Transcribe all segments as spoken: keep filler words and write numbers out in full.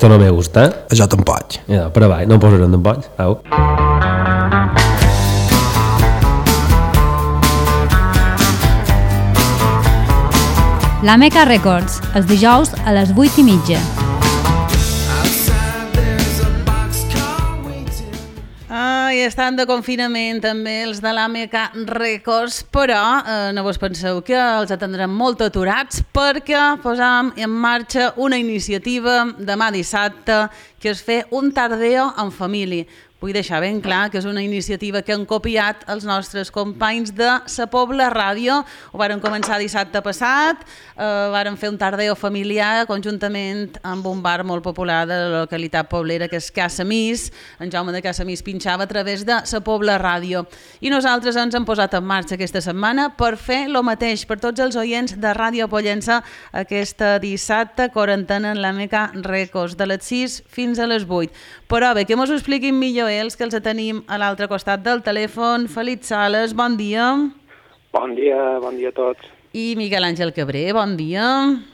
Esto no me gusta. Això tampoc. Ja, però va, no em posarem tampoc. Au. La Meca Records, els dijous a les vuit i mitja. I estan de confinament també els de l'A M K Records, però eh, no vos penseu que els atendrem molt aturats perquè posam en marxa una iniciativa demà dissabte que és fer un tardeo en família. Vull deixar ben clar que és una iniciativa que han copiat els nostres companys de Sa Pobla Ràdio. Ho varen començar dissabte passat, eh, varen fer un tardeo familiar conjuntament amb un bar molt popular de la localitat poblera que és Casamís. En Jaume de Casamís pinxava a través de Sa Pobla Ràdio. I nosaltres ens hem posat en marxa aquesta setmana per fer el mateix per tots els oients de Ràdio Pollença aquesta dissabte, quarantena en l'A M K Records, de les sis fins a les vuit. Però bé, que mos ho expliquin millor els que els tenim a l'altre costat del telèfon. Felip Sales, bon dia. Bon dia, bon dia a tots. I Miquel Àngel Cabré, bon dia.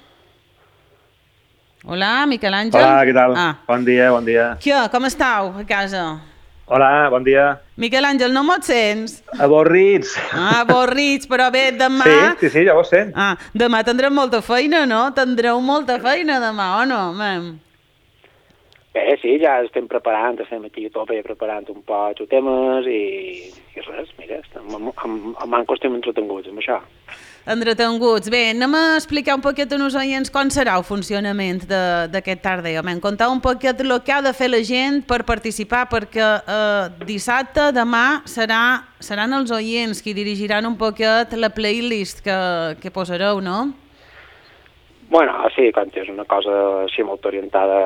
Hola, Miquel Àngel. Hola, què tal? Ah. Bon dia, bon dia. Què, com estàu a casa? Hola, bon dia. Miquel Àngel, no me'ls sents? Avorrits. Ah, avorrits, però bé, demà... Sí, sí, sí, ja ho sent. Ah, demà tindrem molta feina, no? Tindreu molta feina demà, o no, mem? Bé, sí, ja estem preparant, estem aquí a tope preparant un poc de temes i, i res, mira, estem amb, amb, amb mancos estem entretenguts amb això. Entretenguts. Bé, anem a explicar un poquet a nos oients com serà el funcionament d'aquest tardeo. M'han contat un poquet el que ha de fer la gent per participar, perquè eh, dissabte, demà, serà, seran els oients qui dirigiran un poquet la playlist que, que posareu, no? Bueno, sí, quan és una cosa així molt orientada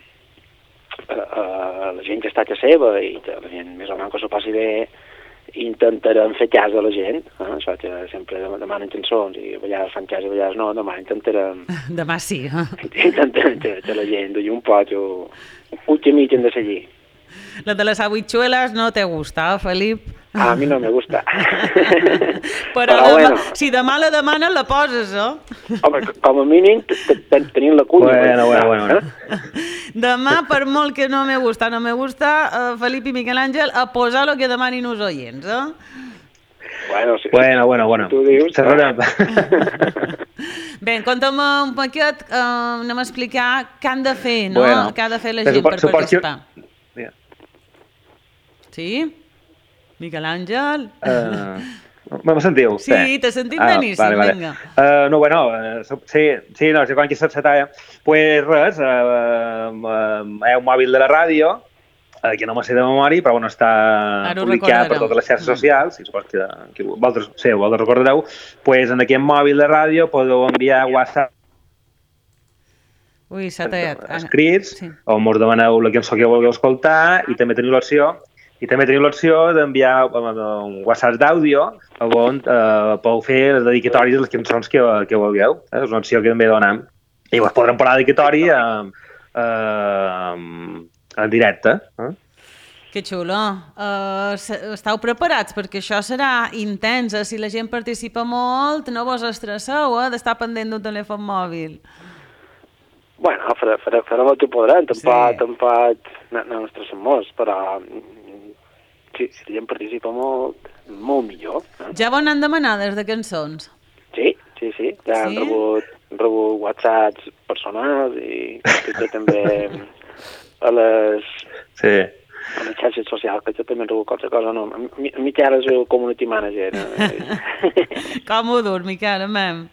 a la gent que està a casa seva i la gent més o menys que s'ho passi bé, intentarem fer cas de la gent, eh? Això que sempre demanen cançons i a vegades fan cas i a vegades no, demà intentarem... Demà sí. Eh? Intentarem que la gent duia un poc o un puig i mig hem de seguir. La de les habichuelas no te gusta, Felip? A mi no me gusta. Però, Però demà, bueno. Si demà la demanes, la poses, eh? Home, com a mínim tenim la cuina. Bueno, bueno, bueno. bueno. Demà, per molt que no me gusta, no me gusta, uh, Felip i Miquel Àngel, a posar el que demanin els oients, eh? Bueno, sí. Bueno, bueno, bueno. Tu dius... Bé, conta'm un paquet, uh, anem a explicar què han de fer, no? Bueno, què ha de fer la gent per participar. Que... Sí? Miquel Àngel? Uh, me sentiu? Sí, sí. T'he sentit ah, beníssim, vale, vale. Vinga. Uh, no, bueno, uh, sí, sí, no, sé quan que se talla. Pues res, uh, uh, hi ha un mòbil de la ràdio, uh, que no me sé de memòria, però bueno, està publicat per totes les xarxes socials, i supos que, que vosaltres, sí, vosaltres recordareu, pues en aquest mòbil de ràdio podeu enviar WhatsApp Ui, s'ha tallat. escrits, sí. on us demaneu la cançó que vulgueu escoltar i també teniu l'opció i també teniu l'opció d'enviar un WhatsApp d'àudio on eh, podeu fer les dedicatòries de les cançons que, que vulgueu. Eh? És una opció que també donem. I us podrem posar dedicatori eh, eh, en directe. Eh? Que xulo. Uh, estàu preparats? Perquè això serà intens. Si la gent participa molt, no vos estresseu eh, d'estar pendent d'un telèfon mòbil. Bueno, farem, farem, farem el que podrem. Tampoc, sí. tampoc no, no ens estressem molt, però si, si la gent participa molt, molt millor. Eh? Ja vos n'han demanades de cançons? Sí, sí, sí. Ja sí? han rebut, han rebut whatsapps personals i, i també a les... Sí. A les xarxes socials, que jo també he rebut qualsevol cosa, no. Miquel és el community manager. No? Com ho dur, Miquel, amem?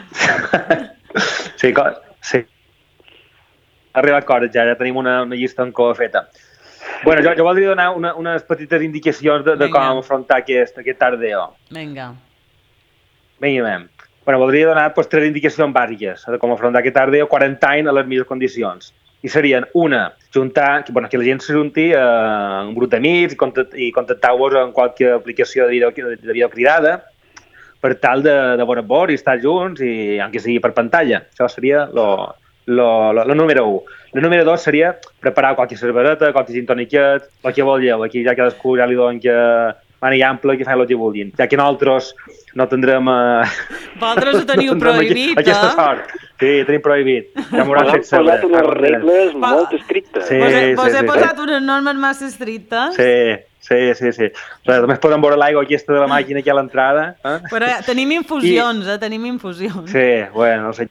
Sí, sí. Ha arribat coses ja, ja tenim una, una llista en cova feta. Bueno, jo, jo voldria donar una, unes petites indicacions de, de com afrontar aquest, aquest tardeo. Vinga. Vinga, mem. Bueno, voldria donar pues, tres indicacions bàsiques de com afrontar aquest tardeo quaranta anys a les millors condicions. I serien, una, juntar, que, bueno, que la gent s'ajunti eh, en un grup d'amics i, contact, i contactar-vos en qualsevol aplicació de, video, de videocridada per tal de, de veure vos i estar junts, i aunque sigui per pantalla. Això seria lo, lo, lo, lo número u. El número dos seria preparar qualque cerveseta, qualque gin toniquet, el que vulgueu. Aquí ja cadascú ja li donen que mani ample, que fan el que vulguin. Ja que nosaltres no tindrem... Eh, vosaltres ho teniu no prohibit, aquesta sort. Sí, tenim prohibit. Ja m'ho M'han posat unes regles molt estrictes. Sí, Vos he, vos sí, he sí, posat sí. unes normes massa estrictes. Sí, sí, sí, sí. Però només podem veure l'aigua aquesta de la màquina aquí a l'entrada. Eh? Però eh, tenim infusions, I... eh? Tenim infusions. Sí, bueno, no sé.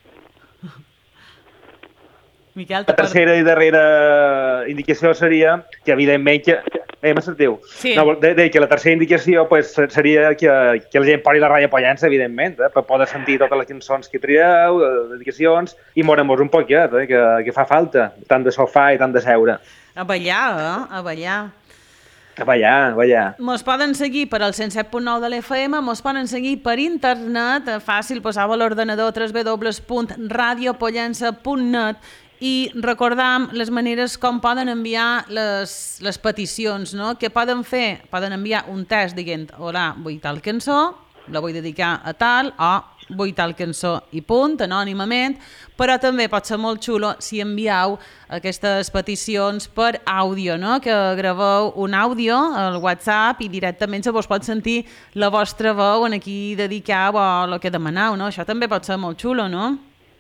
Miquel, La tercera i darrera indicació seria que, evidentment, que... Eh, me sentiu? Sí. No, de, de, que la tercera indicació pues, seria que, que la gent poni la Ràdio Pollença, evidentment, eh, per poder sentir totes les cançons que trieu, les dedicacions, i moure-nos un poquet, eh, que, que fa falta, tant de sofà i tant de seure. A ballar, eh? A ballar. A ballar, a ballar. Mos poden seguir per al cent set punt nou de l'F M, mos poden seguir per internet, fàcil, posava a l'ordenador w w w punt radio pollença punt net i recordam les maneres com poden enviar les, les peticions, no? Que poden fer? Poden enviar un test dient, hola, vull tal cançó, la vull dedicar a tal, o vull tal cançó i punt, anònimament, però també pot ser molt xulo si envieu aquestes peticions per àudio, no? Que graveu un àudio al WhatsApp i directament se vos pot sentir la vostra veu en aquí dediqueu o el que demaneu, no? Això també pot ser molt xulo, no?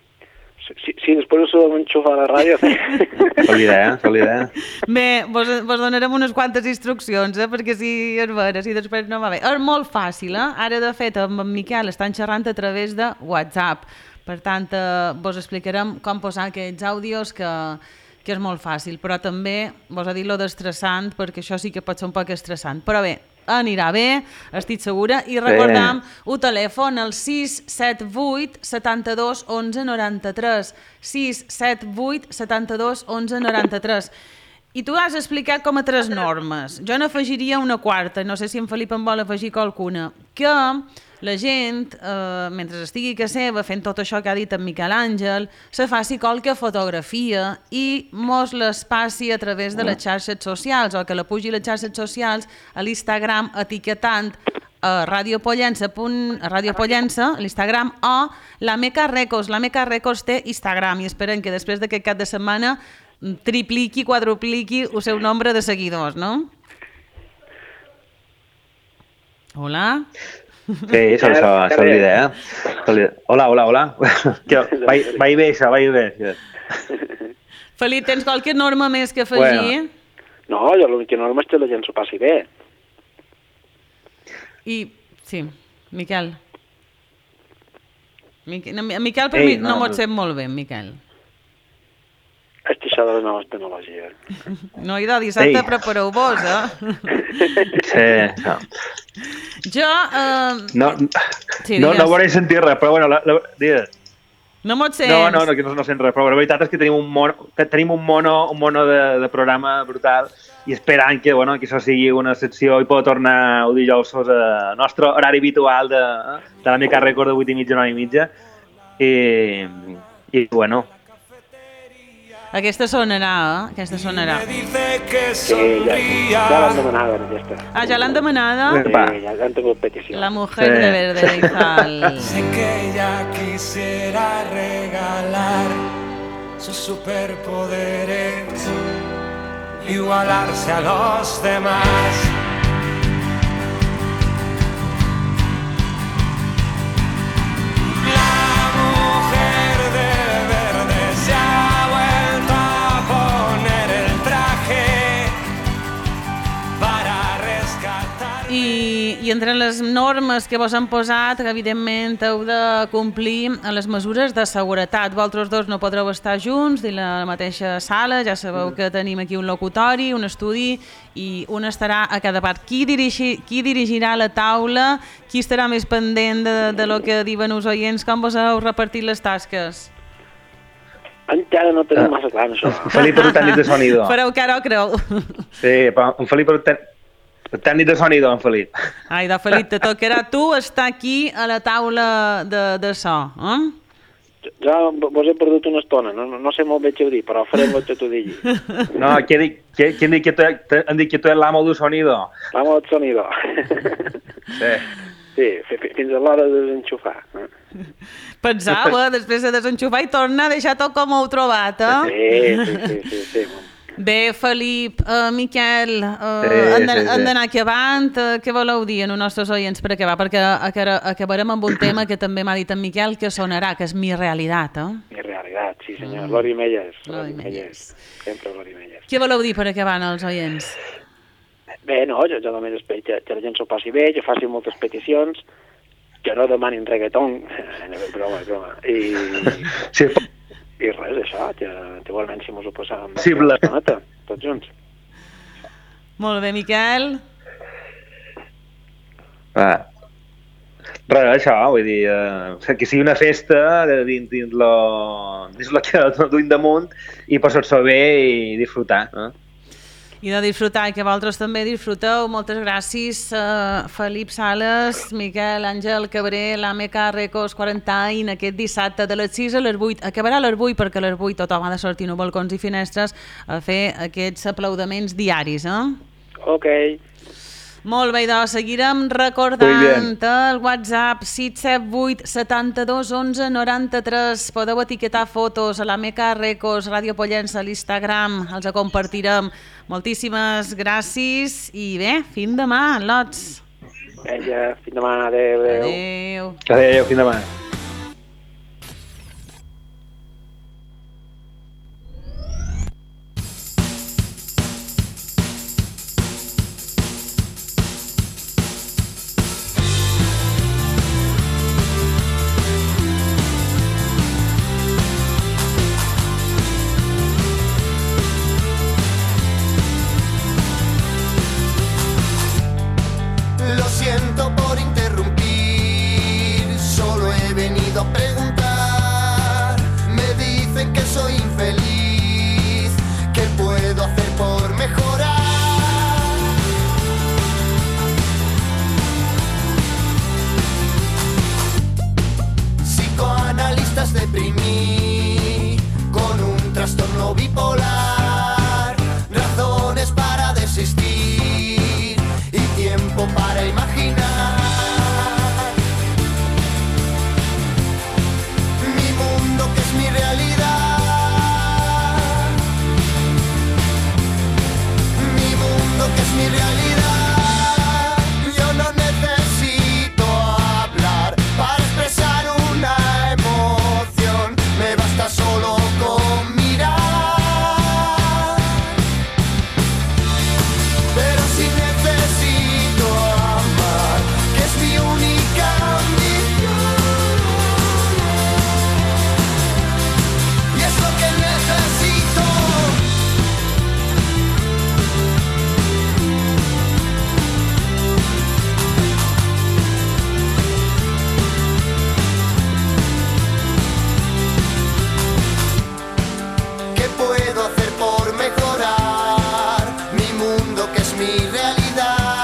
Sí, sí, després us ho enxufar a la ràdio. Sol idea, sol idea. Bé, vos, vos donarem unes quantes instruccions, eh? Perquè si és vera, si després no va bé. És molt fàcil, eh? Ara, de fet, amb en Miquel estan xerrant a través de WhatsApp. Per tant, eh, vos explicarem com posar aquests àudios, que, que és molt fàcil. Però també vos ha dit lo d'estressant, perquè això sí que pot ser un poc estressant. Però bé, anirà bé, estic segura, i recordam el telèfon, el sis set vuit setanta dos onze noranta tres, sis set vuit setanta dos onze noranta tres. I tu has explicat com a tres normes. Jo n'afegiria una quarta, no sé si en Felip en vol afegir qualcuna, que la gent, eh, mentre estigui a casa seva fent tot això que ha dit en Miquel Àngel, se faci qualque fotografia i mos les passi a través de les xarxes socials, o que la pugi a les xarxes socials a l'Instagram etiquetant a Ràdio Pollença, a Ràdio Pollença, a l'Instagram, o la Meca Records. La Meca Records té Instagram i esperem que després d'aquest cap de setmana tripliqui, quadrupliqui el seu nombre de seguidors, no? Hola? Sí, això, això, això és l'idea. Hola, hola, hola. Vaig, vaig bé, això, vaig bé. Felip, tens qualque norma més que afegir? Bueno. No, jo l'única norma és que la gent s'ho passi bé. I, sí, Miquel. Miquel, Miquel per Ei, mi no, no, no mos sent molt bé, Miquel. És que això de les noves tecnologies. No, idò, dissabte prepareu-vos, eh? Sí, no. Jo... Eh... No, sí, no, no voré sentir res, però bueno, la, la, digues. No m'ho sents? No, no, no, que no, no sent res, però la veritat és que tenim un mono, que tenim un mono, un mono de, de programa brutal i esperant que, bueno, que això sigui una secció i pugui tornar el dijous al nostre horari habitual de, de la Meca Record de vuit i mitja, nou i mitja. I, i bueno... Aquesta sonarà, eh? Aquesta sonarà. Sí, ja, ja l'han demanada, aquesta. Ah, ja l'han demanada? Sí, ja han tingut petició. La mujer sí. de verde Izal. Sé que ella quisiera regalar sus superpoderes, igualarse a los demás. I, i entre les normes que vos han posat, evidentment heu de complir les mesures de seguretat. Vosaltres dos no podreu estar junts dins la mateixa sala, ja sabeu que tenim aquí un locutori, un estudi, i un estarà a cada part. Qui, dirigi, qui dirigirà la taula? Qui estarà més pendent de, de lo que diuen els oients? Com vos heu repartit les tasques? Encara no tenim massa clar, això. Felip és el tècnic de sonido. Fareu cara o creu? Sí, però en Felip és el tècnic... El tècnic de sonido, en Felip. Ai, de Felip, te tocarà tu estar aquí a la taula de, de so, eh? Ja vos he perdut una estona, no, no sé molt bé què heu dit, però farem el que t'ho digui. No, qui ha dit que, qui dit que tu, han dit que tu ets l'amo del sonido? L'amo del sonido. Sí. Sí, fins a l'hora de desenxufar. Pensau, eh? Després de desenxufar i tornar a deixar tot com ho heu trobat, eh? Sí, sí, sí, sí, sí. Bé, Felip, uh, Miquel, uh, sí, hem d'anar sí, sí. acabant. Uh, què voleu dir a nostres oients per acabar? Perquè acabarem amb un tema que també m'ha dit en Miquel que sonarà, que és Mi Realitat, eh? Mi Llobregat, sí senyor, mm. Lori Melles. Lori Melles. Sempre Lori Melles. Què voleu dir per acabar als oients? Bé, no, jo, jo només espero que, que la gent s'ho passi bé, que faci moltes peticions, que no demanin reggaeton, broma, broma, i, Sí. i res, això, que, que igualment si mos ho passàvem Sí, una estoneta, tots junts. Molt bé, Miquel. Ah. Res, això, vull dir, eh, que sigui una festa de, dins, dins, lo, dins lo que duim damunt i passar-s'ho bé i disfrutar. Eh? I de disfrutar, i que vosaltres també disfruteu. Moltes gràcies, uh, Felip Sales, Miquel Àngel Cabré, l'A M K Records quaranta anys, aquest dissabte de les sis a les vuit. Acabarà a les vuit perquè a les vuit tothom ha de sortir a balcons i finestres a fer aquests aplaudaments diaris. Eh? Ok. Molt bé, doncs seguirem recordant el WhatsApp sis set vuit set dos onze noranta-tres. Podeu etiquetar fotos a l'A M K Records, Ràdio Pollença, a l'Instagram, els compartirem. Moltíssimes gràcies i bé, fins demà, lots. Vinga, fins demà, adéu, adéu. Adéu. Adéu, fins demà.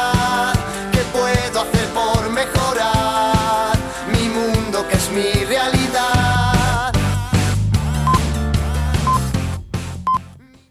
Mi realidad.